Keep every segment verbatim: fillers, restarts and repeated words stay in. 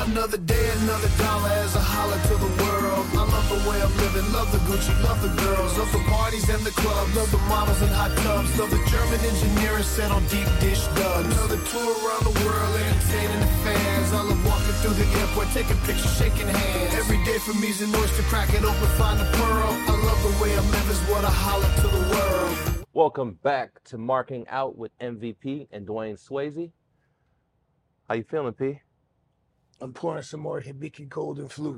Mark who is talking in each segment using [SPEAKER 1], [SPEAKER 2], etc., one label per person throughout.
[SPEAKER 1] Another day, another dollar as I holler to the world. I love the way I'm living, love the Gucci, love the girls, love the parties and the clubs, love the models and hot tubs, love the German engineering set on deep dish dubs. Another tour around the world, entertaining the fans. I love walking through the airport, taking pictures, shaking hands. Every day for me's an oyster, crack it open, find the pearl. I love the way I'm living, is what I holler to the world.
[SPEAKER 2] Welcome back to Marking Out with M V P and Dwayne Swayze. How you feeling, P?
[SPEAKER 3] I'm pouring some more Hibiki Cold and Flu.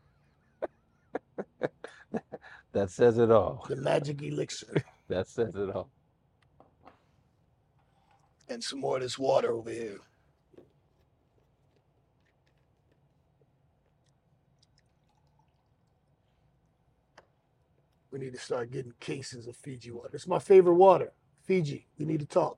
[SPEAKER 2] That says it all.
[SPEAKER 3] The magic elixir.
[SPEAKER 2] That says it all.
[SPEAKER 3] And some more of this water over here. We need to start getting cases of Fiji water. It's my favorite water. Fiji. We need to talk.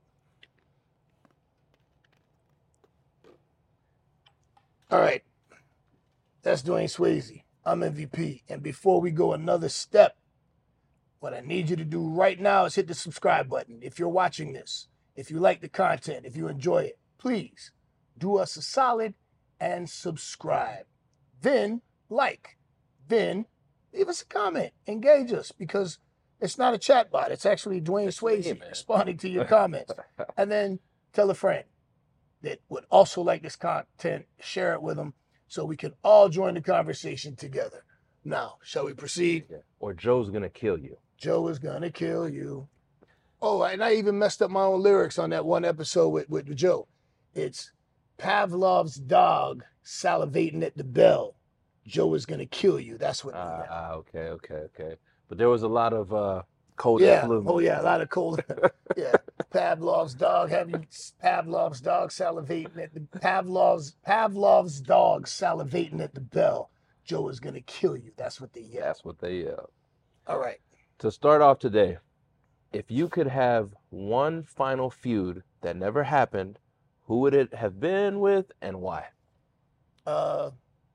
[SPEAKER 3] All right. That's Dwayne Swayze. I'm M V P. And before we go another step, what I need you to do right now is hit the subscribe button. If you're watching this, if you like the content, if you enjoy it, please do us a solid and subscribe. Then like. Then leave us a comment. Engage us, because it's not a chat bot. It's actually Dwayne Swayze responding to your comments. And then tell a friend that would also like this content. Share it with them so we can all join the conversation together. Now, shall we proceed?
[SPEAKER 2] Yeah. Or Joe's gonna kill you.
[SPEAKER 3] Joe is gonna kill you. Oh, and I even messed up my own lyrics on that one episode with, with Joe. It's Pavlov's dog salivating at the bell. Joe is gonna kill you. That's what.
[SPEAKER 2] Ah, uh, okay, okay, okay. But there was a lot of uh, cold
[SPEAKER 3] yeah.
[SPEAKER 2] and flu.
[SPEAKER 3] Oh yeah, a lot of cold. Yeah. Pavlov's dog having Pavlov's dog salivating at the Pavlov's Pavlov's dog salivating at the bell. Joe is gonna kill you. That's what they yell.
[SPEAKER 2] That's what they yell.
[SPEAKER 3] All right.
[SPEAKER 2] To start off today, if you could have one final feud that never happened, who would it have been with and why?
[SPEAKER 3] Uh,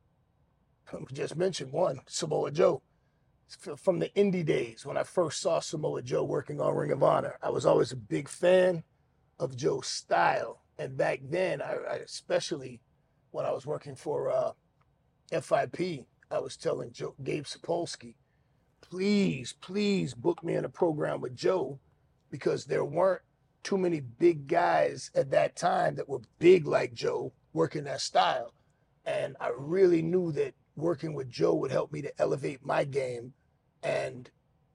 [SPEAKER 3] we just mentioned one, Samoa Joe. From the indie days, when I first saw Samoa Joe working on Ring of Honor, I was always a big fan of Joe's style. And back then, I, I especially when I was working for uh, F I P, I was telling Joe, Gabe Sapolsky, please, please book me in a program with Joe, because there weren't too many big guys at that time that were big like Joe working that style. And I really knew that working with Joe would help me to elevate my game and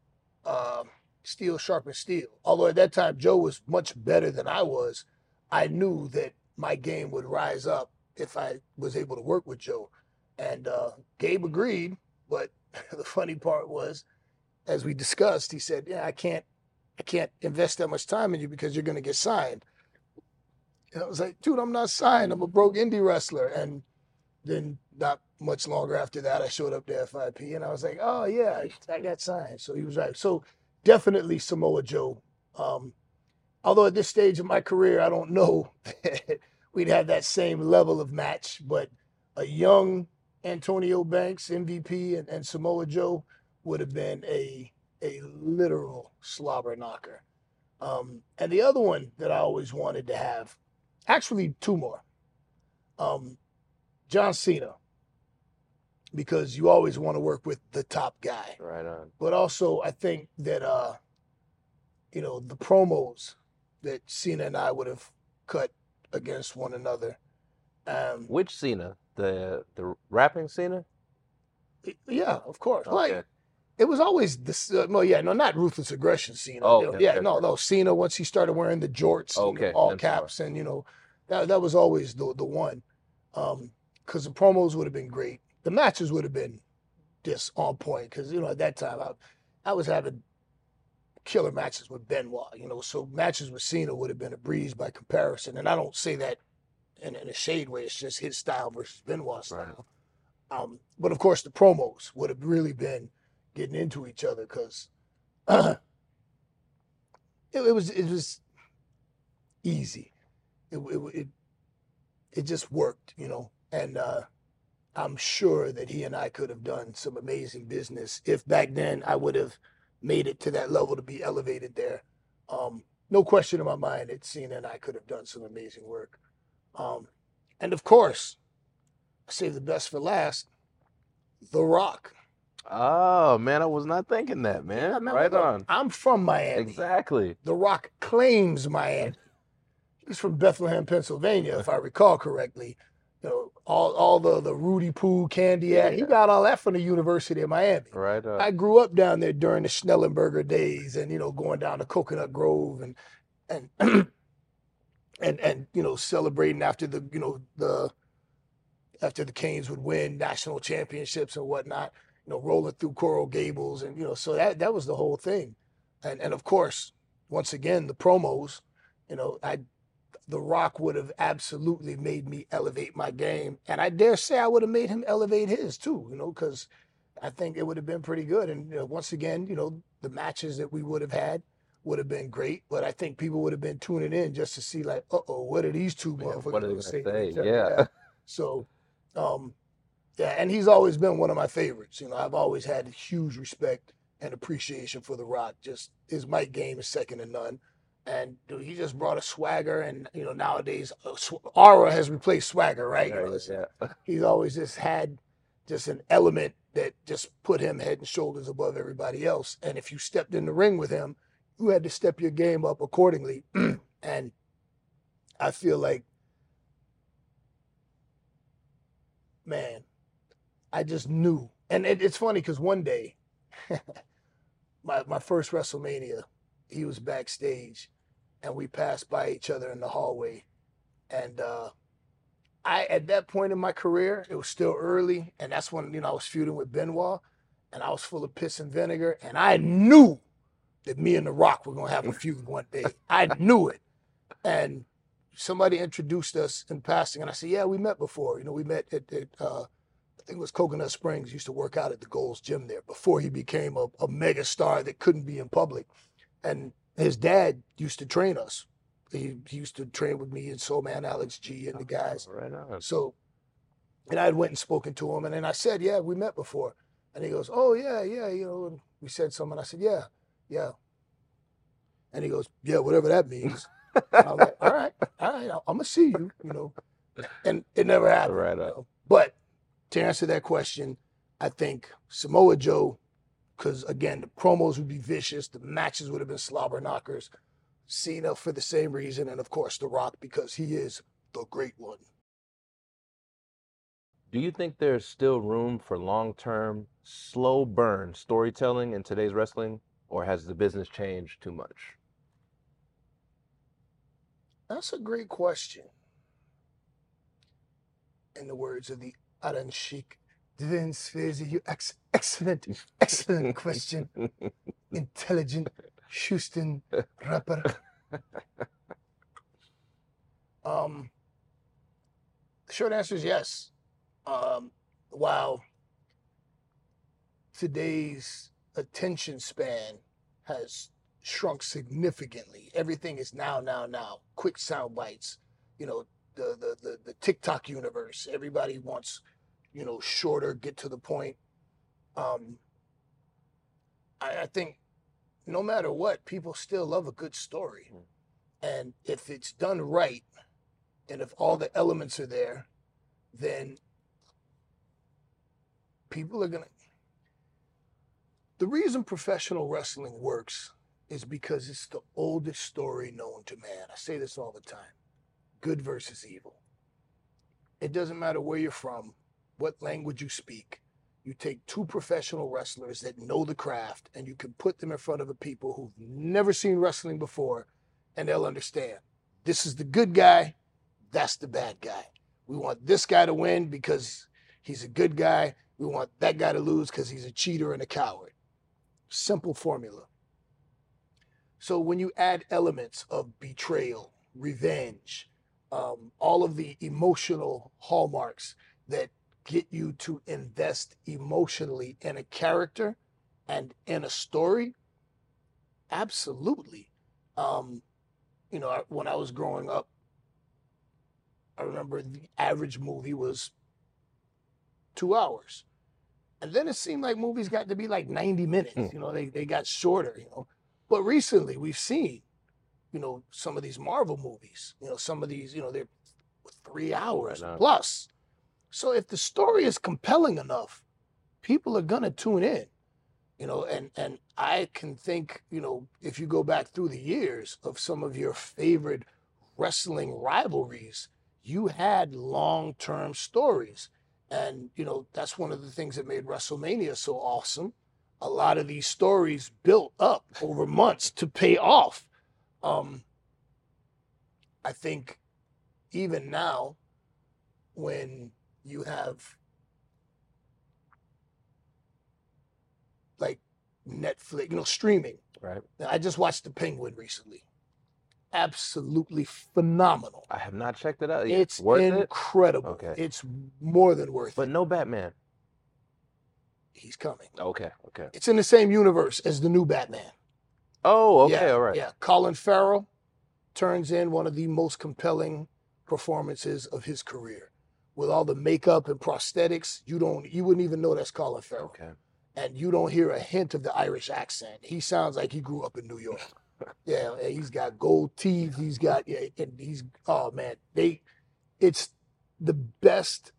[SPEAKER 3] uh, steel sharpen steel. Although at that time, Joe was much better than I was, I knew that my game would rise up if I was able to work with Joe. And uh, Gabe agreed, but the funny part was, as we discussed, he said, yeah, I can't, I can't invest that much time in you because you're going to get signed. And I was like, dude, I'm not signed. I'm a broke indie wrestler. And then not much longer after that, I showed up to F I P and I was like, oh yeah, I got signed. So he was right. So definitely Samoa Joe. Um, although at this stage of my career, I don't know that we'd have that same level of match, but a young Antonio Banks, M V P, and, and Samoa Joe would have been a, a literal slobber knocker. Um, and the other one that I always wanted to have, actually two more, um, John Cena, because you always want to work with the top guy.
[SPEAKER 2] Right on.
[SPEAKER 3] But also, I think that, uh, you know, the promos that Cena and I would have cut against one another. Um,
[SPEAKER 2] Which Cena? The the rapping Cena?
[SPEAKER 3] Yeah, of course.
[SPEAKER 2] Okay.
[SPEAKER 3] Like, it was always this. Uh, well, yeah, no, not ruthless aggression Cena.
[SPEAKER 2] Oh,
[SPEAKER 3] You know,
[SPEAKER 2] okay,
[SPEAKER 3] yeah,
[SPEAKER 2] okay.
[SPEAKER 3] no, no. Cena, once he started wearing the jorts, and
[SPEAKER 2] Okay,
[SPEAKER 3] all
[SPEAKER 2] I'm
[SPEAKER 3] caps,
[SPEAKER 2] sorry.
[SPEAKER 3] and you know, that that was always the the one. Um, because the promos would have been great. The matches would have been just on point. Because you know, at that time, I I was having killer matches with Benoit. You know, so matches with Cena would have been a breeze by comparison. And I don't say that in, in a shade way. It's just his style versus Benoit's style.
[SPEAKER 2] Right.
[SPEAKER 3] Um, but of course, the promos would have really been getting into each other because uh, it, it was it was easy. It, it it it just worked, you know. And uh, I'm sure that he and I could have done some amazing business if back then I would have made it to that level to be elevated there. Um, no question in my mind that Cena and I could have done some amazing work. Um, and of course, I saved the best for last. The Rock.
[SPEAKER 2] Oh man, I was not thinking that, man.
[SPEAKER 3] Yeah, man,
[SPEAKER 2] Right
[SPEAKER 3] look,
[SPEAKER 2] on.
[SPEAKER 3] I'm from Miami.
[SPEAKER 2] Exactly.
[SPEAKER 3] The Rock claims Miami. He's from Bethlehem, Pennsylvania, if I recall correctly. You know, all all the the Rudy Poo candy. Yeah. He got all that from the University of Miami.
[SPEAKER 2] Right on.
[SPEAKER 3] I grew up down there during the Schnellenberger days, and you know, going down to Coconut Grove and and and and you know, celebrating after the you know the after the Canes would win national championships and whatnot. You know, rolling through Coral Gables, and you know, so that that was the whole thing. And and of course, once again, the promos. You know, I The Rock would have absolutely made me elevate my game, and I dare say I would have made him elevate his too. You know, because I think it would have been pretty good. And you know, once again, you know, the matches that we would have had would have been great, but I think people would have been tuning in just to see, like, uh oh, what are these two
[SPEAKER 2] Yeah,
[SPEAKER 3] motherfuckers
[SPEAKER 2] what are they
[SPEAKER 3] gonna
[SPEAKER 2] gonna
[SPEAKER 3] say? to
[SPEAKER 2] say?
[SPEAKER 3] each other?
[SPEAKER 2] Yeah.
[SPEAKER 3] So, um, yeah, and he's always been one of my favorites. You know, I've always had huge respect and appreciation for The Rock. Just his mic game is second to none. And dude, he just brought a swagger, and you know, nowadays uh, sw- aura has replaced swagger, right? You know,
[SPEAKER 2] Yeah,
[SPEAKER 3] it's-
[SPEAKER 2] yeah.
[SPEAKER 3] he's always just had just an element that just put him head and shoulders above everybody else. And if you stepped in the ring with him, you had to step your game up accordingly. And I feel like, man, I just knew. And it, it's funny because one day, my my first WrestleMania, he was backstage, and we passed by each other in the hallway. And uh, I, at that point in my career, it was still early, and that's when, you know, I was feuding with Benoit, and I was full of piss and vinegar, and I knew that me and The Rock were gonna have a feud one day. I knew it. And somebody introduced us in passing, and I said, "Yeah, we met before. You know, we met at, at uh, I think it was Coconut Springs. Used to work out at the Gold's Gym there before he became a, a mega star that couldn't be in public." And his dad used to train us. He, he used to train with me and Soul Man, Alex G, and the guys.
[SPEAKER 2] Right on.
[SPEAKER 3] So, and I had went and spoken to him, and then I said, "Yeah, we met before." And he goes, "Oh yeah, yeah, you know." And we said something. I said, "Yeah, yeah." And he goes, "Yeah, whatever that means." And I was like, "All right, all right, I'm gonna see you," you know. And it never happened.
[SPEAKER 2] Right
[SPEAKER 3] you
[SPEAKER 2] on.
[SPEAKER 3] know. But to answer that question, I think Samoa Joe, because again, the promos would be vicious, the matches would have been slobber knockers. Cena for the same reason, and of course The Rock because he is the great one.
[SPEAKER 2] Do you think there's still room for long-term, slow burn storytelling in today's wrestling, or has the business changed too much?
[SPEAKER 3] That's a great question. In the words of the Aran Sheikh, Vince Fizzy, you ex- excellent, excellent question. Intelligent Houston rapper. Um, the short answer is yes. Um, while today's attention span has shrunk significantly, everything is now, now, now. Quick sound bites. You know, the the the, the TikTok universe. Everybody wants, you know, shorter, get to the point. Um, I, I think no matter what, people still love a good story. And if it's done right, and if all the elements are there, then people are going to. The reason professional wrestling works is because it's the oldest story known to man. I say this all the time. Good versus evil. It doesn't matter where you're from, what language you speak. You take two professional wrestlers that know the craft, and you can put them in front of a people who've never seen wrestling before, and they'll understand. This is the good guy, that's the bad guy. We want this guy to win because he's a good guy. We want that guy to lose because he's a cheater and a coward. Simple formula. So when you add elements of betrayal, revenge, um, all of the emotional hallmarks that get you to invest emotionally in a character and in a story, absolutely. Um, you know, when I was growing up, I remember the average movie was two hours. And then it seemed like movies got to be like ninety minutes.
[SPEAKER 2] Mm.
[SPEAKER 3] You know, they, they got shorter, you know. But recently we've seen, you know, some of these Marvel movies, you know, some of these, you know, they're three hours
[SPEAKER 2] Right on.
[SPEAKER 3] plus. So if the story is compelling enough, people are gonna tune in. You know, and and I can think, you know, if you go back through the years of some of your favorite wrestling rivalries, you had long-term stories. And, you know, that's one of the things that made WrestleMania so awesome. A lot of these stories built up over months to pay off. Um, I think even now, when you have like Netflix, you know, streaming.
[SPEAKER 2] Right.
[SPEAKER 3] Now, I just watched The Penguin recently. Absolutely phenomenal.
[SPEAKER 2] I have not checked it out yet.
[SPEAKER 3] It's
[SPEAKER 2] Worth it?
[SPEAKER 3] incredible.
[SPEAKER 2] Okay.
[SPEAKER 3] It's more than worth
[SPEAKER 2] But
[SPEAKER 3] it.
[SPEAKER 2] no Batman.
[SPEAKER 3] He's coming.
[SPEAKER 2] Okay, okay.
[SPEAKER 3] It's in the same universe as the new Batman.
[SPEAKER 2] Oh, okay,
[SPEAKER 3] yeah,
[SPEAKER 2] all right.
[SPEAKER 3] Yeah, Colin Farrell turns in one of the most compelling performances of his career. With all the makeup and prosthetics, you don't, you wouldn't even know that's Colin Farrell.
[SPEAKER 2] Okay.
[SPEAKER 3] And you don't hear a hint of the Irish accent. He sounds like he grew up in New York. Yeah, and he's got gold teeth. He's got, yeah, and he's, oh man, they, it's the best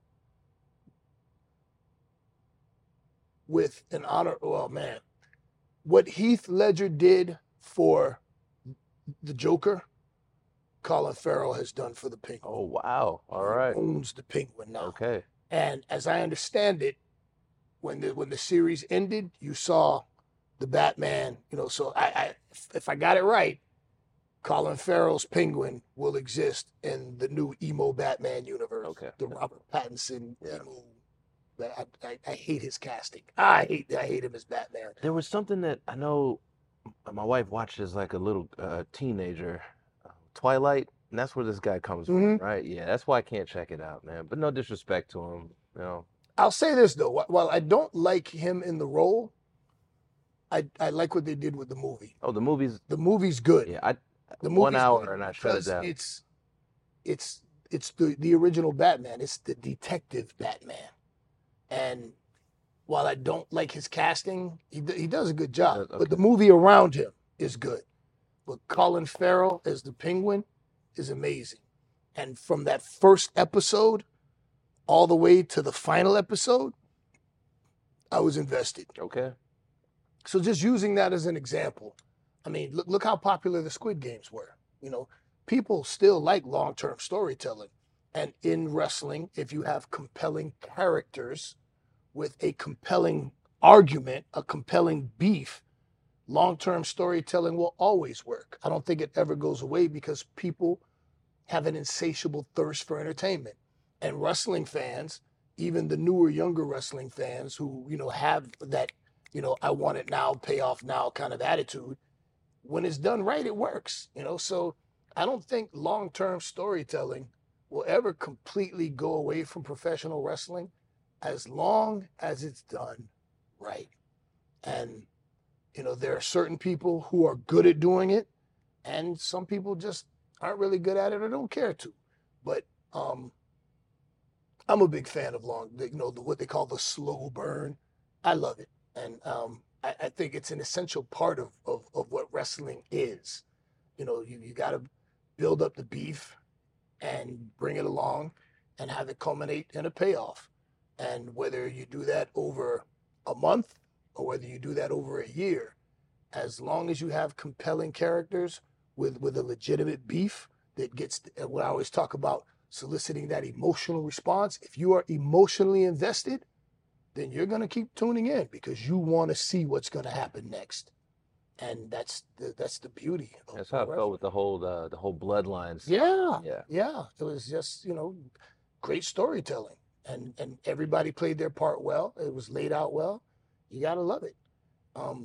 [SPEAKER 3] with an honor. Well, man, what Heath Ledger did for the Joker, Colin Farrell has done for the Penguin.
[SPEAKER 2] Oh, wow. All
[SPEAKER 3] He
[SPEAKER 2] right.
[SPEAKER 3] owns the Penguin now.
[SPEAKER 2] Okay.
[SPEAKER 3] And as I understand it, when the when the series ended, you saw the Batman. You know, so I, I if I got it right, Colin Farrell's Penguin will exist in the new emo Batman universe.
[SPEAKER 2] Okay.
[SPEAKER 3] The Robert Pattinson
[SPEAKER 2] Yeah.
[SPEAKER 3] emo. I, I, I hate his casting. I hate I hate him as Batman.
[SPEAKER 2] There was something that I know my wife watched as like a little uh, teenager, uh, Twilight, and that's where this guy comes
[SPEAKER 3] Mhm.
[SPEAKER 2] from, right? Yeah, that's why I can't check it out, man. But no disrespect to him, you know.
[SPEAKER 3] I'll say this though, wh- while I don't like him in the role, I I like what they did with the movie.
[SPEAKER 2] Oh, the movie's
[SPEAKER 3] The movie's good.
[SPEAKER 2] yeah, I
[SPEAKER 3] The
[SPEAKER 2] one
[SPEAKER 3] movie's
[SPEAKER 2] hour
[SPEAKER 3] good
[SPEAKER 2] and I shut it
[SPEAKER 3] because
[SPEAKER 2] down.
[SPEAKER 3] It's it's it's the the original Batman. It's the detective Batman, and while I don't like his casting, he d- he does a good job.
[SPEAKER 2] does,
[SPEAKER 3] But the
[SPEAKER 2] okay.
[SPEAKER 3] movie around him is good. But Colin Farrell as the Penguin is amazing, and from that first episode all the way to the final episode, I was invested.
[SPEAKER 2] Okay.
[SPEAKER 3] So just using that as an example, I mean, look look how popular the Squid Games were. You know, people still like long-term storytelling. And in wrestling, if you have compelling characters with a compelling argument, a compelling beef, long-term storytelling will always work. I don't think it ever goes away because people have an insatiable thirst for entertainment. And wrestling fans, even the newer, younger wrestling fans who, you know, have that, you know, I want it now, pay off now kind of attitude, when it's done right, it works, you know? So I don't think long-term storytelling will ever completely go away from professional wrestling as long as it's done right. And, you know, there are certain people who are good at doing it, and some people just aren't really good at it or don't care to. But um, I'm a big fan of long, you know, the, what they call the slow burn. I love it. And um, I, I think it's an essential part of, of, of what wrestling is. You know, you, you got to build up the beef and bring it along and have it culminate in a payoff. And whether you do that over a month or whether you do that over a year, as long as you have compelling characters with, with a legitimate beef that gets, what I always talk about, soliciting that emotional response. If you are emotionally invested, then you're going to keep tuning in because you want to see what's going to happen next. And that's the, that's the beauty of
[SPEAKER 2] That's how I
[SPEAKER 3] wrestling.
[SPEAKER 2] felt with the whole uh, the whole bloodlines.
[SPEAKER 3] Yeah,
[SPEAKER 2] Yeah.
[SPEAKER 3] yeah. It was just, you know, great storytelling. And and everybody played their part well. It was laid out well. You gotta love it. Um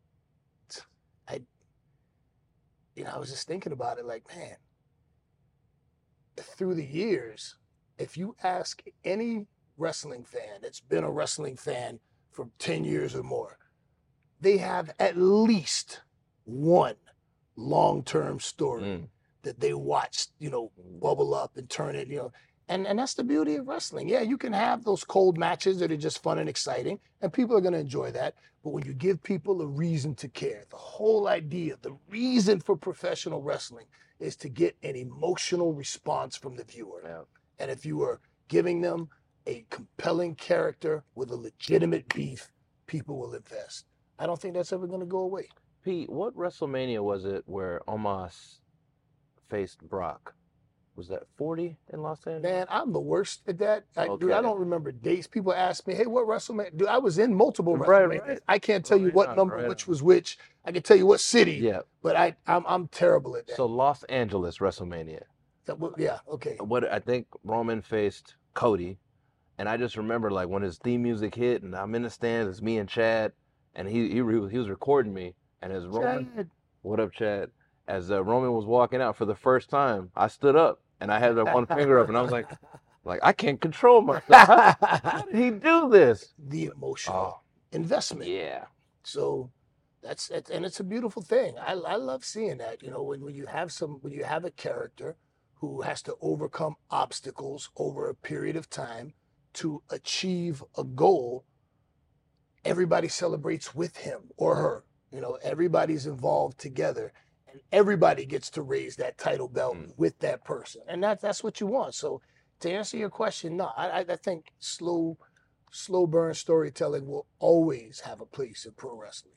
[SPEAKER 3] I you know, I was just thinking about it like, man, through the years, if you ask any wrestling fan that's been a wrestling fan for ten years or more, they have at least one long-term story
[SPEAKER 2] Mm.
[SPEAKER 3] that they watched, you know, bubble up and turn it, you know. And and that's the beauty of wrestling. Yeah, you can have those cold matches that are just fun and exciting, and people are going to enjoy that. But when you give people a reason to care, the whole idea, the reason for professional wrestling is to get an emotional response from the viewer.
[SPEAKER 2] Yeah.
[SPEAKER 3] And if you are giving them a compelling character with a legitimate beef, people will invest. I don't think that's ever going to go away.
[SPEAKER 2] Pete, what WrestleMania was it where Omos faced Brock? Was that forty in Los Angeles?
[SPEAKER 3] Man, I'm the worst at that. I,
[SPEAKER 2] Okay.
[SPEAKER 3] Dude, I don't remember dates. People ask me, hey, what WrestleMania? Dude, I was in multiple
[SPEAKER 2] Right,
[SPEAKER 3] WrestleManias.
[SPEAKER 2] right.
[SPEAKER 3] I can't tell you
[SPEAKER 2] Right
[SPEAKER 3] what
[SPEAKER 2] on,
[SPEAKER 3] number,
[SPEAKER 2] right
[SPEAKER 3] which
[SPEAKER 2] on.
[SPEAKER 3] was which. I can tell you what city,
[SPEAKER 2] Yeah.
[SPEAKER 3] but I, I'm, I'm terrible at that.
[SPEAKER 2] So Los Angeles WrestleMania.
[SPEAKER 3] That wa- yeah, okay.
[SPEAKER 2] What I think Roman faced Cody, and I just remember like when his theme music hit, and I'm in the stands, it's me and Chad, and he he, re- he was recording me, and as Roman,
[SPEAKER 3] Chad.
[SPEAKER 2] what up, Chad? As uh, Roman was walking out for the first time, I stood up and I had that one finger up, and I was like, like I can't control myself. How, how did he do this?
[SPEAKER 3] The emotional
[SPEAKER 2] Oh,
[SPEAKER 3] investment.
[SPEAKER 2] yeah.
[SPEAKER 3] So that's it, and it's a beautiful thing. I, I love seeing that. You know, when, when you have some when you have a character who has to overcome obstacles over a period of time to achieve a goal, everybody celebrates with him or her. You know, everybody's involved together, and everybody gets to raise that title belt
[SPEAKER 2] Mm.
[SPEAKER 3] with that person, and that's that's what you want. So to answer your question, no, I, I I think slow slow burn storytelling will always have a place in pro wrestling.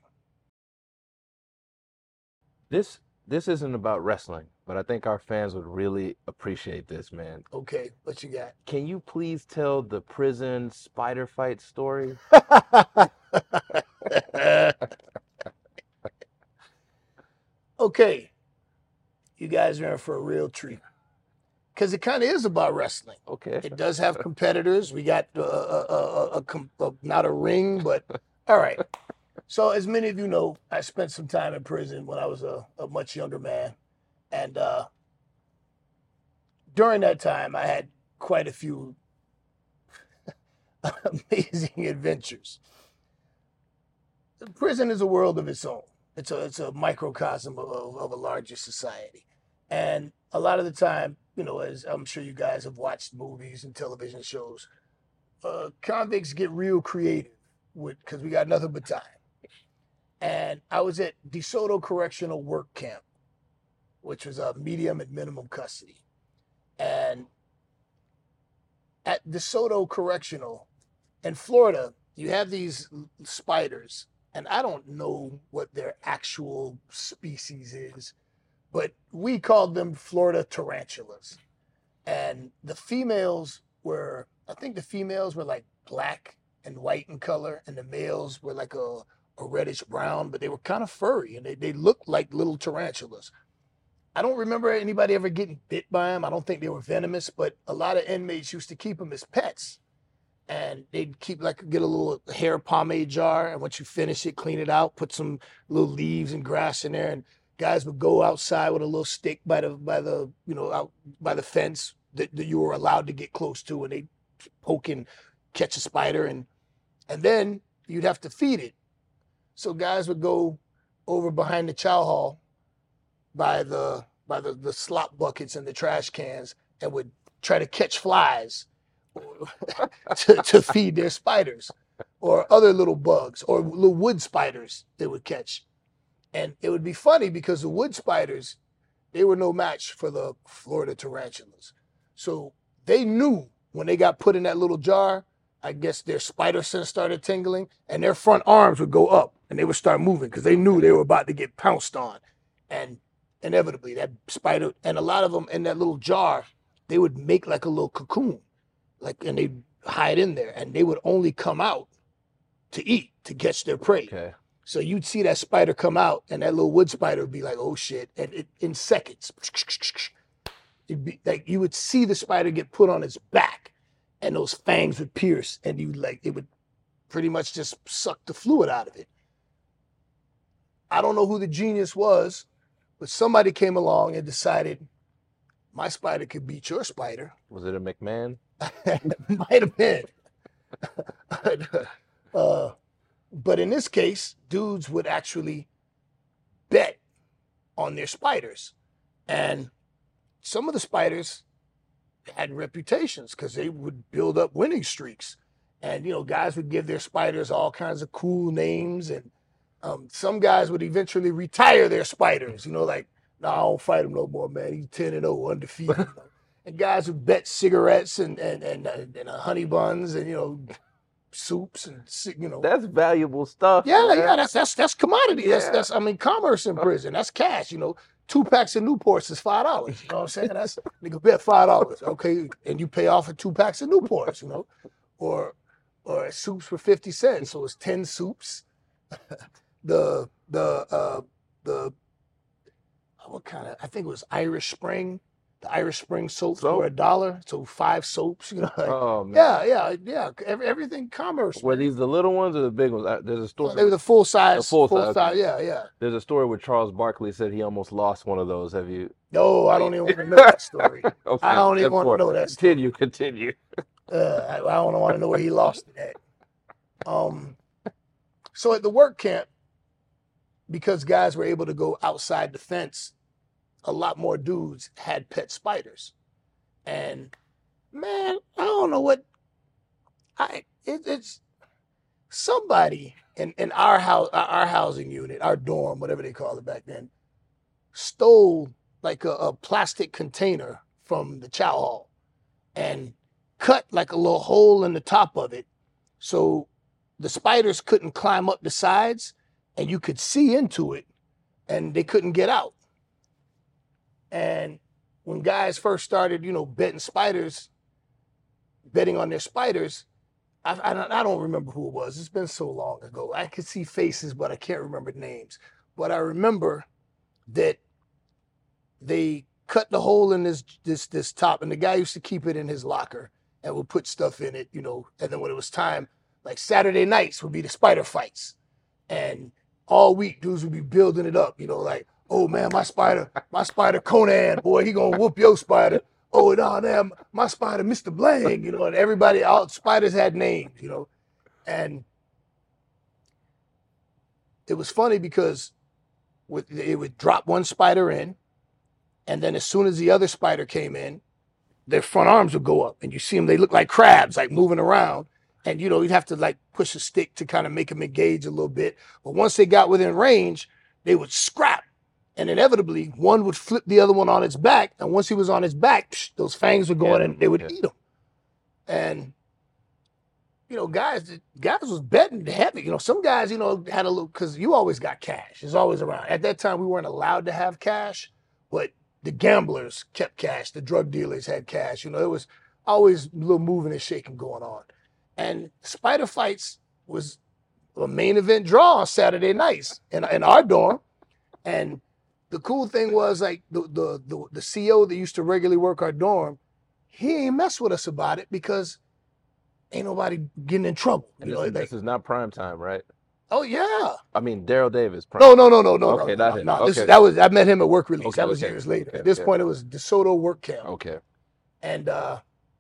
[SPEAKER 2] This this isn't about wrestling, but I think our fans would really appreciate this, man.
[SPEAKER 3] Okay, what you got?
[SPEAKER 2] Can you please tell the prison spider fight story?
[SPEAKER 3] Okay, you guys are in for a real treat because it kind of is about wrestling.
[SPEAKER 2] Okay.
[SPEAKER 3] It does have competitors. We got uh, a, a, a, a, com- a not a ring, but all right. So as many of you know, I spent some time in prison when I was a, a much younger man, and uh, during that time, I had quite a few amazing adventures. Prison is a world of its own. It's a it's a microcosm of, of a larger society, and a lot of the time, you know, as I'm sure you guys have watched movies and television shows, uh, convicts get real creative with because we got nothing but time. And I was at DeSoto Correctional Work Camp, which was a medium and minimum custody, and at DeSoto Correctional in Florida, you have these spiders. And I don't know what their actual species is, but we called them Florida tarantulas. And the females were, I think the females were like black and white in color, and the males were like a, a reddish brown, but they were kind of furry, and they, they looked like little tarantulas. I don't remember anybody ever getting bit by them. I don't think they were venomous, but a lot of inmates used to keep them as pets. And they'd keep like get a little hair pomade jar, and once you finish it, clean it out, put some little leaves and grass in there, and guys would go outside with a little stick by the by the you know out by the fence that, that you were allowed to get close to, and they poke and catch a spider, and and then you'd have to feed it. So guys would go over behind the chow hall by the by the, the slop buckets and the trash cans, and would try to catch flies to, to feed their spiders or other little bugs or little wood spiders they would catch. And it would be funny because the wood spiders, they were no match for the Florida tarantulas. So they knew when they got put in that little jar, I guess their spider sense started tingling and their front arms would go up and they would start moving because they knew they were about to get pounced on. And inevitably that spider, and a lot of them in that little jar, they would make like a little cocoon. Like, and they'd hide in there, and they would only come out to eat, to catch their prey.
[SPEAKER 2] Okay.
[SPEAKER 3] So you'd see that spider come out, and that little wood spider would be like, oh shit, and it, in seconds, it'd be like you would see the spider get put on its back, and those fangs would pierce, and you like it would pretty much just suck the fluid out of it. I don't know who the genius was, but somebody came along and decided my spider could beat your spider.
[SPEAKER 2] Was it a McMahon?
[SPEAKER 3] Might have been. uh, but in this case, dudes would actually bet on their spiders. And some of the spiders had reputations because they would build up winning streaks. And, you know, guys would give their spiders all kinds of cool names. And um, some guys would eventually retire their spiders, you know, like, no, I don't fight him no more, man. He's ten and oh, undefeated. You know? and guys would bet cigarettes and and and, uh, and uh, honey buns and you know soups and you know.
[SPEAKER 2] That's valuable stuff.
[SPEAKER 3] Yeah,
[SPEAKER 2] man.
[SPEAKER 3] yeah, that's that's that's commodity. That's
[SPEAKER 2] Yeah.
[SPEAKER 3] that's I mean commerce in prison. That's cash. You know, two packs of Newports is five dollars. You know what I'm saying? That's nigga bet five dollars. Okay, and you pay off for two packs of Newports. You know, or or soups for fifty cents. So it's ten soups. the the uh the what kind of I think it was Irish Spring. The Irish Spring soaps
[SPEAKER 2] Soap?
[SPEAKER 3] were a dollar, so five soaps. You know, like,
[SPEAKER 2] Oh man.
[SPEAKER 3] yeah, yeah, yeah. Every, everything commerce.
[SPEAKER 2] Were these the little ones or the big ones? I- There's a story.
[SPEAKER 3] They were the full size,
[SPEAKER 2] The full
[SPEAKER 3] full
[SPEAKER 2] size,
[SPEAKER 3] size.
[SPEAKER 2] okay.
[SPEAKER 3] Yeah, yeah.
[SPEAKER 2] There's a story where Charles Barkley said he almost lost one of those. Have you?
[SPEAKER 3] No, I don't even want to know that story.
[SPEAKER 2] Okay,
[SPEAKER 3] I don't even
[SPEAKER 2] that's
[SPEAKER 3] want to
[SPEAKER 2] for-
[SPEAKER 3] know that story.
[SPEAKER 2] Continue, continue.
[SPEAKER 3] Uh, I, I don't want to know where he lost it at. Um, so at the work camp, because guys were able to go outside the fence, a lot more dudes had pet spiders. And man, I don't know what I it, it's somebody in, in our house our housing unit, our dorm, whatever they called it back then, stole like a, a plastic container from the chow hall and cut like a little hole in the top of it so the spiders couldn't climb up the sides and you could see into it and they couldn't get out. And when guys first started, you know, betting spiders, betting on their spiders, I, I, don't, I don't remember who it was. It's been so long ago. I could see faces, but I can't remember names. But I remember that they cut the hole in this this this top, and the guy used to keep it in his locker and would put stuff in it, you know. And then when it was time, like Saturday nights would be the spider fights, and all week dudes would be building it up, you know, like, oh man, my spider, my spider Conan, boy, he gonna whoop your spider. Oh, no, damn, my spider, Mister Blang, you know, and everybody, all spiders had names, you know. And it was funny because with, it would drop one spider in, and then as soon as the other spider came in, their front arms would go up, and you see them, they look like crabs, like moving around. And, you know, you'd have to like push a stick to kind of make them engage a little bit. But once they got within range, they would scrap. And inevitably, one would flip the other one on its back. And once he was on his back, psh, those fangs would go in
[SPEAKER 2] Yeah,
[SPEAKER 3] and they would
[SPEAKER 2] yeah.
[SPEAKER 3] eat him. And, you know, guys, guys was betting heavy. You know, some guys, you know, had a little, because you always got cash. It's always around. At that time, we weren't allowed to have cash, but the gamblers kept cash. The drug dealers had cash. You know, it was always a little moving and shaking going on. And spider fights was a main event draw on Saturday nights in, in our dorm. And the cool thing was, like, the, the the the C O that used to regularly work our dorm, he ain't mess with us about it because ain't nobody getting in trouble.
[SPEAKER 2] And
[SPEAKER 3] You
[SPEAKER 2] this,
[SPEAKER 3] know,
[SPEAKER 2] is,
[SPEAKER 3] like,
[SPEAKER 2] this is not prime time, right?
[SPEAKER 3] oh yeah.
[SPEAKER 2] I mean, Daryl Davis. Prime.
[SPEAKER 3] No, no, no, no, no,
[SPEAKER 2] Okay,
[SPEAKER 3] no,
[SPEAKER 2] not
[SPEAKER 3] no.
[SPEAKER 2] him.
[SPEAKER 3] no. This,
[SPEAKER 2] Okay.
[SPEAKER 3] that was I met him at work release.
[SPEAKER 2] Okay,
[SPEAKER 3] that was
[SPEAKER 2] okay,
[SPEAKER 3] years later.
[SPEAKER 2] okay,
[SPEAKER 3] At this
[SPEAKER 2] okay.
[SPEAKER 3] point, it was DeSoto work camp.
[SPEAKER 2] Okay.
[SPEAKER 3] And uh,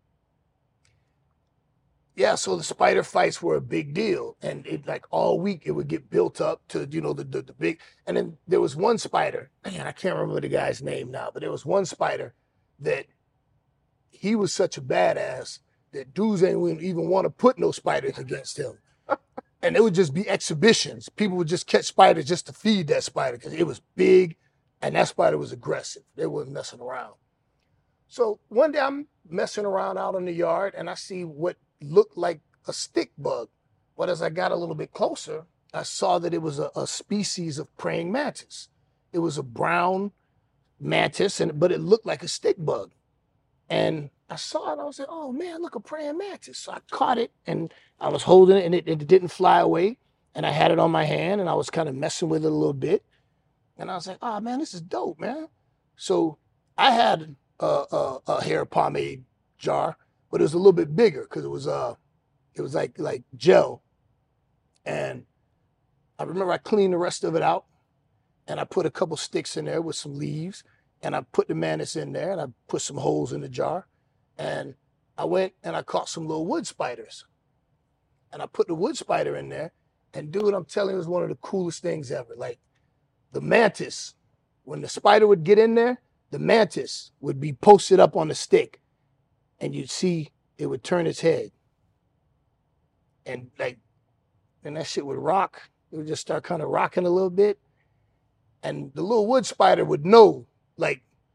[SPEAKER 3] yeah, so the spider fights were a big deal, and it like all week it would get built up to you know the the, the big. And then there was one spider, man, I can't remember the guy's name now, but there was one spider that he was such a badass that dudes ain't even want to put no spiders against him. And it would just be exhibitions. People would just catch spiders just to feed that spider because it was big, and that spider was aggressive. They wasn't messing around. So one day I'm messing around out in the yard, and I see what looked like a stick bug. But as I got a little bit closer, I saw that it was a, a species of praying mantis. It was a brown mantis, and but it looked like a stick bug. And I saw it, I was like, oh man, look, a praying mantis. So I caught it, and I was holding it, and it, it didn't fly away. And I had it on my hand, and I was kind of messing with it a little bit. And I was like, oh man, this is dope, man. So I had a, a, a hair pomade jar, but it was a little bit bigger because it was uh, it was like like gel. And I remember I cleaned the rest of it out, and I put a couple sticks in there with some leaves, and I put the mantis in there, and I put some holes in the jar, and I went and I caught some little wood spiders, and I put the wood spider in there, and dude, I'm telling you, it was one of the coolest things ever. Like the mantis, when the spider would get in there, the mantis would be posted up on the stick, and you'd see it would turn its head, and like, and that shit would rock. It would just start kind of rocking a little bit, and the little wood spider would know, like,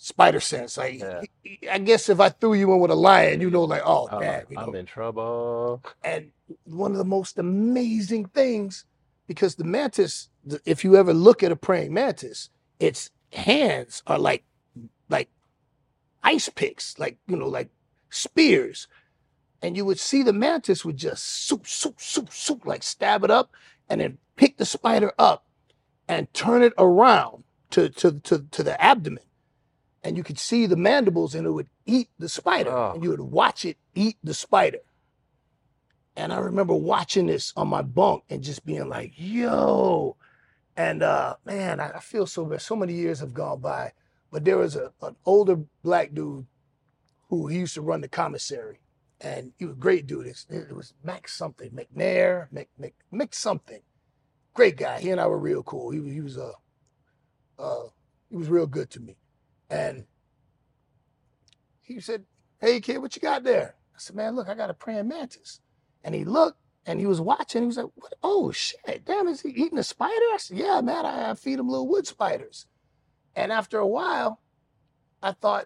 [SPEAKER 3] spider sense. Like,
[SPEAKER 2] Yeah.
[SPEAKER 3] I guess if I threw you in with a lion, you know, like, oh,
[SPEAKER 2] Uh,
[SPEAKER 3] damn, you know.
[SPEAKER 2] I'm in trouble.
[SPEAKER 3] And one of the most amazing things, because the mantis, if you ever look at a praying mantis, its hands are like, like ice picks, like, you know, like spears. And you would see the mantis would just soup, soup, soup, soup, like stab it up and then pick the spider up and turn it around to, to, to, to the abdomen. And you could see the mandibles and it would eat the spider.
[SPEAKER 2] Oh.
[SPEAKER 3] And you would watch it eat the spider. And I remember watching this on my bunk and just being like, yo. And uh, man, I, I feel so bad. So many years have gone by. But there was a, an older black dude who he used to run the commissary. And he was a great dude. It, it was Max something, McNair, Mc, Mc, Mc something. Great guy. He and I were real cool. He, he was uh, uh, he was real good to me. And he said, hey, kid, what you got there? I said, man, look, I got a praying mantis. And he looked and he was watching. He was like, what? Oh, shit. Damn, is he eating a spider? I said, yeah, man, I, I feed him little wood spiders. And after a while, I thought,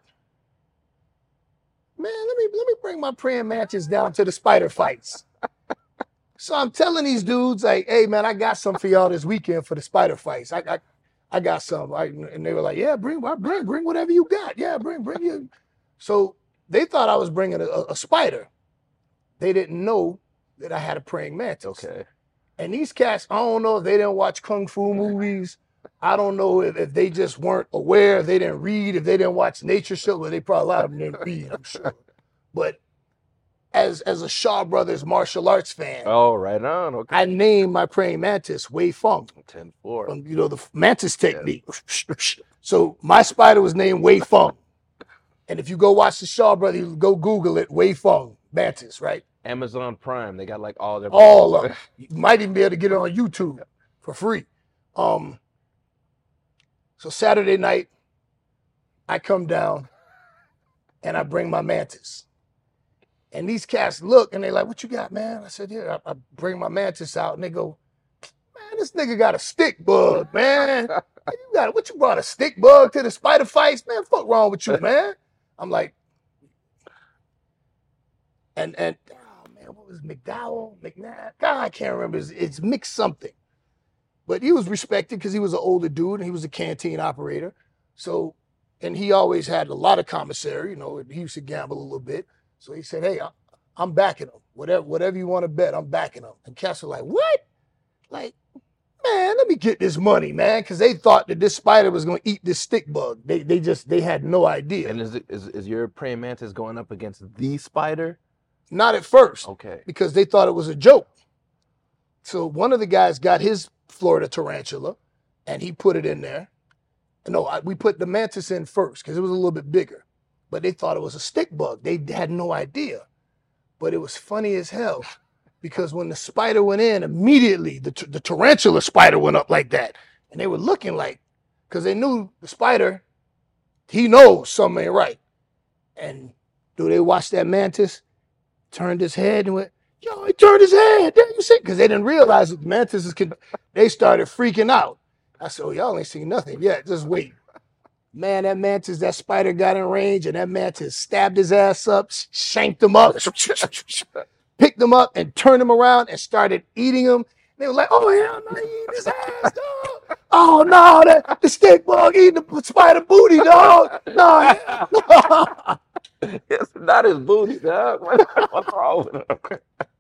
[SPEAKER 3] man, let me let me bring my praying mantis down to the spider fights. So I'm telling these dudes, like, hey, man, I got some for y'all this weekend for the spider fights. I I, I got some. I, and they were like, yeah, bring, bring, bring whatever you got. Yeah, bring, bring you. So they thought I was bringing a, a spider. They didn't know that I had a praying mantis.
[SPEAKER 2] Okay.
[SPEAKER 3] And these cats, I don't know if they didn't watch Kung Fu movies. I don't know if, if they just weren't aware, if they didn't read, if they didn't watch nature shows. Well, they probably, a lot of them didn't read, I'm sure. But as as a Shaw Brothers martial arts fan,
[SPEAKER 2] Oh, right on. Okay.
[SPEAKER 3] I named my praying mantis Wei Feng,
[SPEAKER 2] ten four.
[SPEAKER 3] from, you know, the mantis technique. So my spider was named Wei Feng. And if you go watch the Shaw Brothers, go Google it, Wei Feng, mantis, right?
[SPEAKER 2] Amazon Prime. They got like all their
[SPEAKER 3] All of them. You might even be able to get it on YouTube for free. Um, so Saturday night, I come down and I bring my mantis. And these cats look and they're like, what you got, man? I said, yeah, I, I bring my mantis out. And they go, man, this nigga got a stick bug, man. You got what you brought a stick bug to the spider fights? Man, fuck wrong with you, man? I'm like, and, and, oh man, what was it, McDowell, McNabb? God, I can't remember. It's, it's mixed something. But he was respected because he was an older dude and he was a canteen operator. So, and he always had a lot of commissary, you know, he used to gamble a little bit. So he said, hey, I'm backing him. Whatever, whatever you want to bet, I'm backing him. And cats were like, what? Like, man, let me get this money, man. Because they thought that this spider was going to eat this stick bug. They they just, they had no idea.
[SPEAKER 2] And is, it, is is your praying mantis going up against the spider?
[SPEAKER 3] Not at first.
[SPEAKER 2] Okay.
[SPEAKER 3] Because they thought it was a joke. So one of the guys got his Florida tarantula and he put it in there. No, I, we put the mantis in first because it was a little bit bigger. But they thought it was a stick bug. They had no idea. But it was funny as hell because when the spider went in, immediately the, the tarantula spider went up like that. And they were looking like, because they knew the spider, he knows something ain't right. And do they watch that mantis? Turned his head and went, yo, he turned his head. There you see, because they didn't realize that the mantises could, they started freaking out. I said, oh, y'all ain't seen nothing yet. Just wait. Man, that mantis, that spider got in range and that mantis stabbed his ass up, shanked him up, picked him up and turned him around and started eating him. They were like, oh, hell no, he eating his ass, dog. Oh, no, that, the stick bug eating the spider booty, dog. No, no.
[SPEAKER 2] It's not his booty, dog. What's wrong with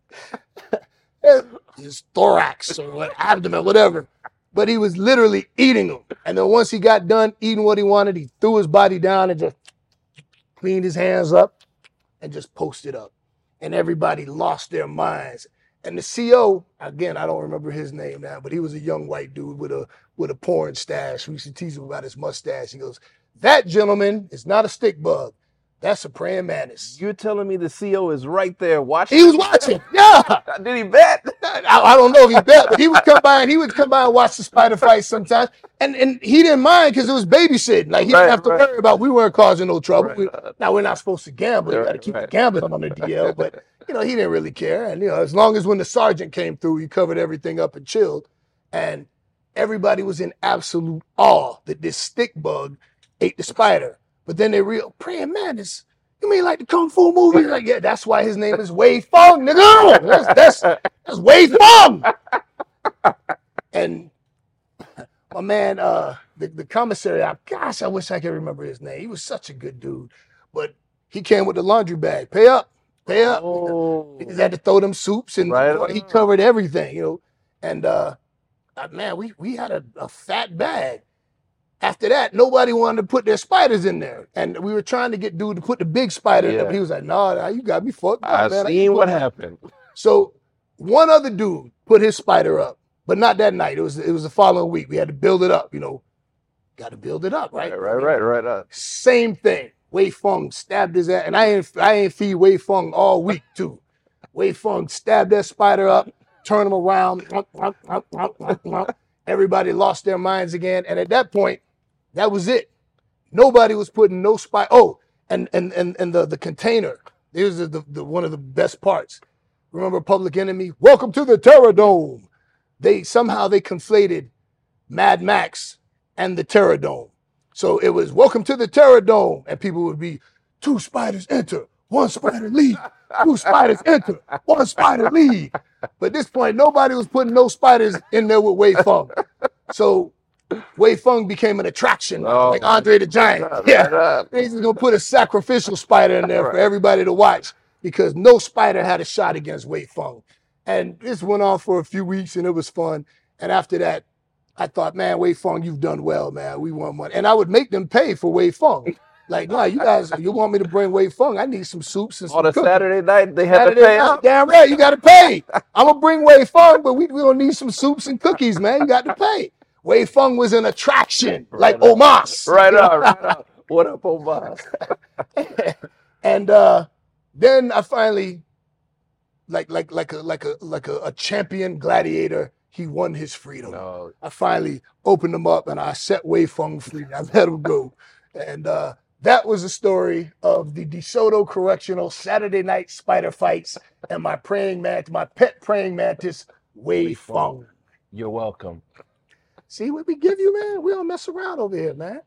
[SPEAKER 2] him?
[SPEAKER 3] His thorax or what, abdomen, whatever. But he was literally eating them. And then once he got done eating what he wanted, he threw his body down and just cleaned his hands up and just posted up. And everybody lost their minds. And the C O, again, I don't remember his name now, but he was a young white dude with a with a porn stash. We used to tease him about his mustache. He goes, that gentleman is not a stick bug. That's a praying mantis.
[SPEAKER 2] You're telling me the C O is right there watching?
[SPEAKER 3] He was watching, yeah.
[SPEAKER 2] Did he bet?
[SPEAKER 3] I, I don't know if he bet, but he would come by and he would come by and watch the spider fights sometimes. And and he didn't mind because it was babysitting. Like he
[SPEAKER 2] Right,
[SPEAKER 3] didn't have to
[SPEAKER 2] right.
[SPEAKER 3] worry about, we weren't causing no trouble.
[SPEAKER 2] Right.
[SPEAKER 3] We, now we're not supposed to gamble. You got to
[SPEAKER 2] Right,
[SPEAKER 3] keep
[SPEAKER 2] right.
[SPEAKER 3] the gambling on the D L. But, you know, he didn't really care. And, you know, as long as when the sergeant came through, he covered everything up and chilled. And everybody was in absolute awe that this stick bug ate the spider. But then they real Praying Mantis. You mean like the Kung Fu movie? Like, yeah, that's why his name is Wei Feng, nigga. That's that's, that's Wei Feng. And my man, uh, the, the commissary, I, gosh, I wish I could remember his name. He was such a good dude. But he came with the laundry bag. Pay up, pay up.
[SPEAKER 2] Oh.
[SPEAKER 3] He just had to throw them soups, and
[SPEAKER 2] Right
[SPEAKER 3] he
[SPEAKER 2] on.
[SPEAKER 3] covered everything, you know. And uh, uh, man, we we had a, a fat bag. After that, nobody wanted to put their spiders in there. And we were trying to get dude to put the big spider in there.
[SPEAKER 2] Yeah.
[SPEAKER 3] But he was like, no, nah, you got me fucked up,
[SPEAKER 2] I
[SPEAKER 3] man. I
[SPEAKER 2] seen
[SPEAKER 3] ain't
[SPEAKER 2] what
[SPEAKER 3] put-"
[SPEAKER 2] happened.
[SPEAKER 3] So one other dude put his spider up, but not that night. It was it was the following week. We had to build it up, you know. Got to build it up, right?
[SPEAKER 2] Right, right, right, right. Up.
[SPEAKER 3] Same thing. Wei Feng stabbed his ass. And I ain't, I ain't feed Wei Feng all week, too. Wei Feng stabbed that spider up, turned him around. Everybody lost their minds again. And at that point, that was it. Nobody was putting no spider. Oh, and and and and the, the container. Here's the, the, the one of the best parts. Remember Public Enemy? Welcome to the Terror Dome. They somehow they conflated Mad Max and the Terror Dome. So it was welcome to the Terror Dome, and people would be two spiders enter, one spider leave, two spiders enter, one spider leave. But at this point, nobody was putting no spiders in there with Wei Feng. So Wei Feng became an attraction,
[SPEAKER 2] Oh,
[SPEAKER 3] like Andre the Giant.
[SPEAKER 2] right
[SPEAKER 3] Yeah,
[SPEAKER 2] up.
[SPEAKER 3] they're just gonna put a sacrificial spider in there for
[SPEAKER 2] Right.
[SPEAKER 3] everybody to watch because no spider had a shot against Wei Feng. And this went on for a few weeks, and it was fun. And after that, I thought, man, Wei Feng, you've done well, man. We want money. And I would make them pay for Wei Feng. Like, no, you guys, you want me to bring Wei Feng? I need some soups and some
[SPEAKER 2] On a
[SPEAKER 3] cookies.
[SPEAKER 2] Saturday night, they had
[SPEAKER 3] Saturday
[SPEAKER 2] to pay
[SPEAKER 3] night,
[SPEAKER 2] up.
[SPEAKER 3] damn right, you got to pay. I'm going to bring Wei Feng, but we, we going to need some soups and cookies, man. You got to pay. Wei Feng was an attraction, like
[SPEAKER 2] Right on.
[SPEAKER 3] Omas.
[SPEAKER 2] Right on, right on. What up, Omas?
[SPEAKER 3] And uh, then I finally, like like like a like a like a, a champion gladiator, he won his freedom.
[SPEAKER 2] No,
[SPEAKER 3] I finally opened him up and I set Wei Feng free. I let him go. And uh, that was the story of the DeSoto Correctional Saturday night spider fights and my praying mantis, my pet praying mantis, Wei Feng.
[SPEAKER 2] you're welcome.
[SPEAKER 3] See what we give you, man? We don't mess around over here, man.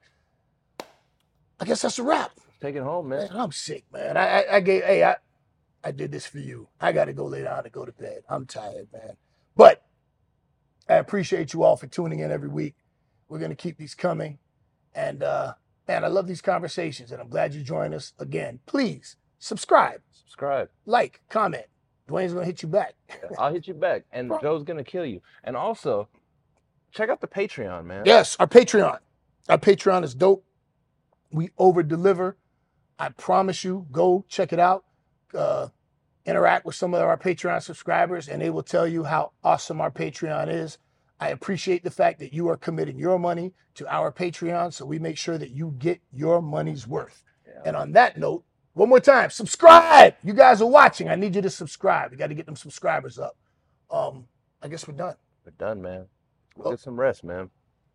[SPEAKER 3] I guess that's a wrap.
[SPEAKER 2] Take it home, man.
[SPEAKER 3] Man, I'm sick, man. I, I, I gave, hey, I, I did this for you. I got to go lay down and go to bed. I'm tired, man. But I appreciate you all for tuning in every week. We're going to keep these coming. And, uh, man, I love these conversations, and I'm glad you joined us again. Please subscribe,
[SPEAKER 2] Subscribe.
[SPEAKER 3] like, comment. Dwayne's going to hit you back.
[SPEAKER 2] I'll hit you back, and
[SPEAKER 3] Bro.
[SPEAKER 2] Joe's gonna kill you. And also, check out the Patreon, man.
[SPEAKER 3] Yes, our Patreon. Our Patreon is dope. We over deliver. I promise you, go check it out. Uh, interact with some of our Patreon subscribers, and they will tell you how awesome our Patreon is. I appreciate the fact that you are committing your money to our Patreon, so we make sure that you get your money's worth.
[SPEAKER 2] Yeah.
[SPEAKER 3] And on that note, one more time, subscribe. You guys are watching. I need you to subscribe. We got to get them subscribers up. Um, I guess we're done.
[SPEAKER 2] We're done, man. We'll
[SPEAKER 3] Well-
[SPEAKER 2] get some rest, man.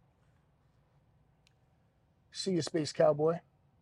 [SPEAKER 3] See you, Space Cowboy.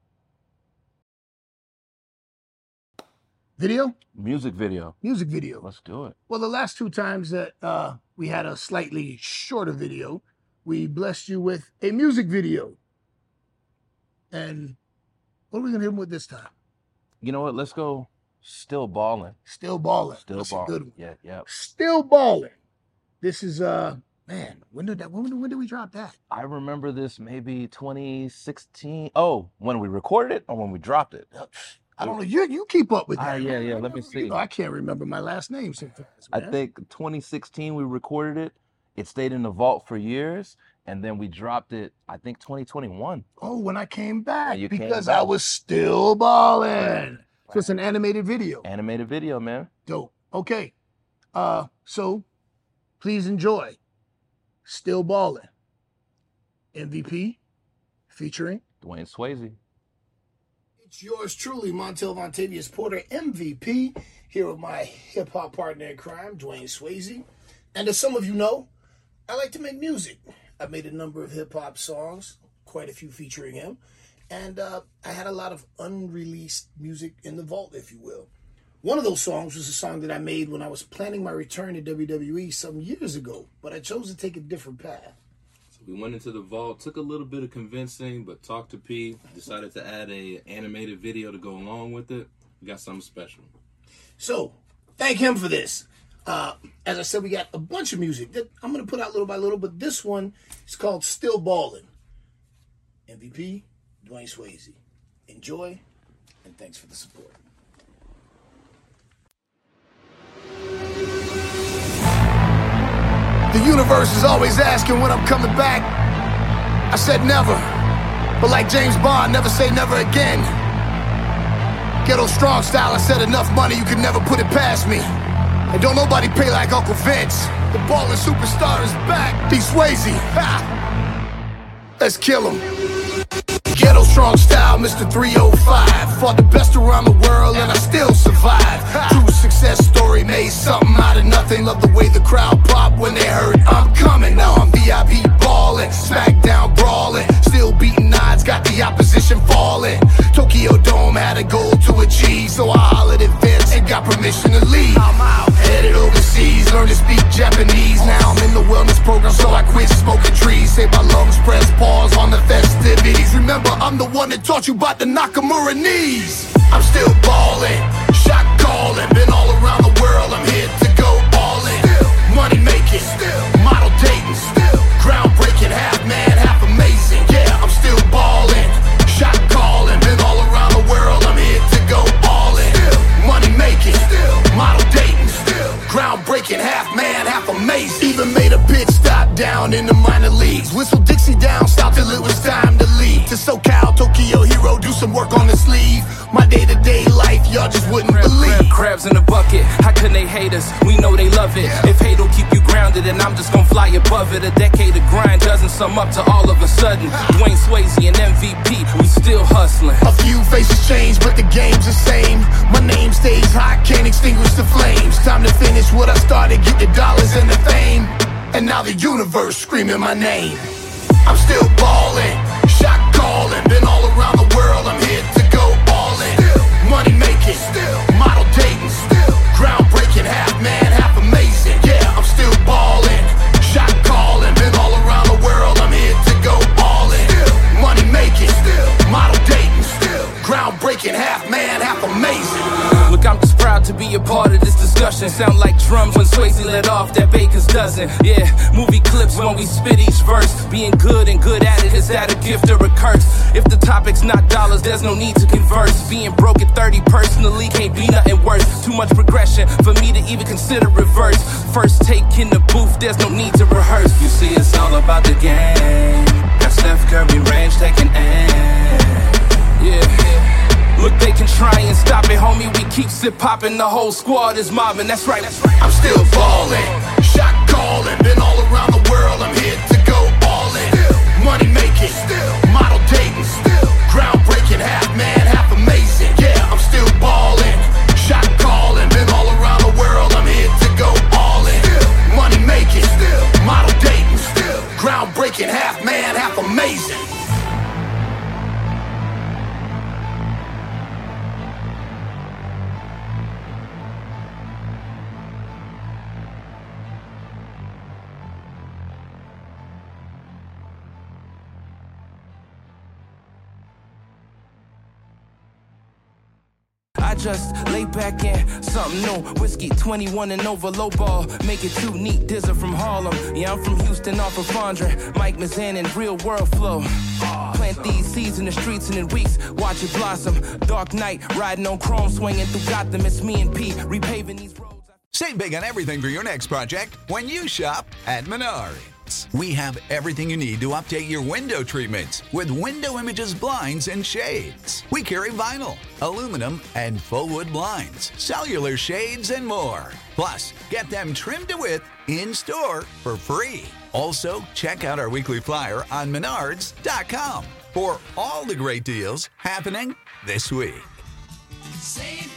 [SPEAKER 3] Video?
[SPEAKER 2] Music video.
[SPEAKER 3] Music video.
[SPEAKER 2] Let's do it.
[SPEAKER 3] Well, the last two times that uh, we had a slightly shorter video, we blessed you with a music video. And what are we going to hit them with this time?
[SPEAKER 2] You know what? Let's go. Still balling.
[SPEAKER 3] Still Ballin'.
[SPEAKER 2] Still
[SPEAKER 3] That's a
[SPEAKER 2] balling.
[SPEAKER 3] good one.
[SPEAKER 2] Yeah, yeah.
[SPEAKER 3] Still Ballin'. This is, uh, man, when did that, when, when did we drop that?
[SPEAKER 2] I remember this maybe twenty sixteen. Oh, when we recorded it or when we dropped it?
[SPEAKER 3] I don't know. You you keep up with that.
[SPEAKER 2] Ah, yeah,
[SPEAKER 3] man.
[SPEAKER 2] yeah, let me
[SPEAKER 3] You
[SPEAKER 2] see.
[SPEAKER 3] know, I can't remember my last name sometimes,
[SPEAKER 2] I
[SPEAKER 3] man.
[SPEAKER 2] think twenty sixteen we recorded it. It stayed in the vault for years, and then we dropped it. I think twenty twenty-one.
[SPEAKER 3] Oh, when I came back,
[SPEAKER 2] you came
[SPEAKER 3] because I
[SPEAKER 2] back.
[SPEAKER 3] was still balling.
[SPEAKER 2] Right.
[SPEAKER 3] So it's an animated video.
[SPEAKER 2] Animated video, man.
[SPEAKER 3] Dope. Okay. Uh, so please enjoy Still Ballin'. M V P featuring.
[SPEAKER 2] Dwayne Swayze.
[SPEAKER 3] It's yours truly, Montel Vontavious Porter, M V P, here with my hip hop partner in crime, Dwayne Swayze. And as some of you know, I like to make music. I've made a number of hip hop songs, quite a few featuring him. And uh, I had a lot of unreleased music in the vault, if you will. One of those songs was a song that I made when I was planning my return to W W E some years ago, but I chose to take a different path. So
[SPEAKER 2] We went into the vault, took a little bit of convincing, but talked to P, decided to add a animated video to go along with it. We got something special.
[SPEAKER 3] So, thank him for this. Uh, as I said, we got a bunch of music that I'm going to put out little by little, but this one is called Still Ballin'. M V P, Dwayne Swayze. Enjoy, and thanks for the support. The universe is always asking when I'm coming back. I said never, but like James Bond, never say never again. Ghetto strong style, I said enough money, you could never put it past me. And don't nobody pay like Uncle Vince. The ballin' superstar is back, D Swayze. Ha! Let's kill him. Ghetto strong style, Mister three oh five. Fought the best around the world and I still survive. True success story, made something out of nothing. Love the way the crowd popped when they heard I'm coming. Now I'm V I P ballin', SmackDown brawling, still beating odds, got the opposition falling. Tokyo Dome had a goal to achieve, so I hollered at Vince and got permission to leave. I'm out, headed overseas, learn to speak Japanese. Now I'm in the wellness program, so I quit smoking trees. Save my lungs, press pause on the festivities. Remember, I'm the one that taught you about the Nakamura knees. I'm still ballin', shot callin', been all around the world, I'm here to go all in. Money making, model dating, groundbreaking, half man, half amazing. Yeah, I'm still ballin', shot callin', been all around the world, I'm here to go all in. Money making, model dating, groundbreaking, half man, half amazing. Even made a pit stop down in the minor leagues. Whistle Dixie down south till it was time to leave. To SoCal, Tokyo hero, do some work on the sleeve. My day-to-day life, y'all just wouldn't
[SPEAKER 4] Crab,
[SPEAKER 3] believe.
[SPEAKER 4] crab, crabs in a bucket, how can they hate us? We know they love it. If hate'll keep you grounded, then I'm just gonna fly above it. A decade of grind doesn't sum up to all of a sudden. Dwayne Swayze and M V P, we still hustling.
[SPEAKER 3] A few faces change, but the game's the same. My name stays hot, can't extinguish the flames. Time to finish what I started, get the dollars and the fame. And now the universe screaming my name. I'm still ballin', shot callin', been all around the world, I'm here to go all in. Money making, model dating, groundbreaking, half man, half amazing. Yeah, I'm still ballin', shot callin', been all around the world, I'm here to go all in. Money making, model dating, groundbreaking, half man, half amazing.
[SPEAKER 4] Look, I'm just proud to be a part of this discussion. Sound like drums when Swayze let off that Baker's dozen. Yeah, movie clips when we spit each verse. Being good and good at it, is that a gift or a curse? If the topic's not dollars, there's no need to converse. Being broke at thirty personally can't be nothing worse. Too much progression for me to even consider reverse. First take in the booth, there's no need to rehearse. You see, it's all about the game. Got Steph Curry range taking aim. Yeah. Look, they can try and stop it, homie. We keep sip popping, the whole squad is mobbing. That's right, that's right.
[SPEAKER 3] I'm still ballin', shot callin', been all around the world, I'm here to go all in. Money making, model dating, groundbreaking, half man, half amazing. Yeah, I'm still ballin', shot callin', been all around the world, I'm here to go all in. Money making, model dating, groundbreaking, half man, half amazing.
[SPEAKER 4] I just lay back in something new. Whiskey twenty-one and over, low ball. Make it too neat, Dizzer from Harlem. Yeah, I'm from Houston, off of Fondren. Mike Mazan and real world flow. Plant these seeds in the streets and in weeks, watch it blossom. Dark night, riding on chrome, swinging through Gotham. It's me and P, repaving these roads.
[SPEAKER 5] Save big on everything for your next project when you shop at Menards. We have everything you need to update your window treatments with Window Images blinds and shades. We carry vinyl, aluminum, and faux wood blinds, cellular shades, and more. Plus, get them trimmed to width in-store for free. Also, check out our weekly flyer on menards dot com for all the great deals happening this week.
[SPEAKER 6] Save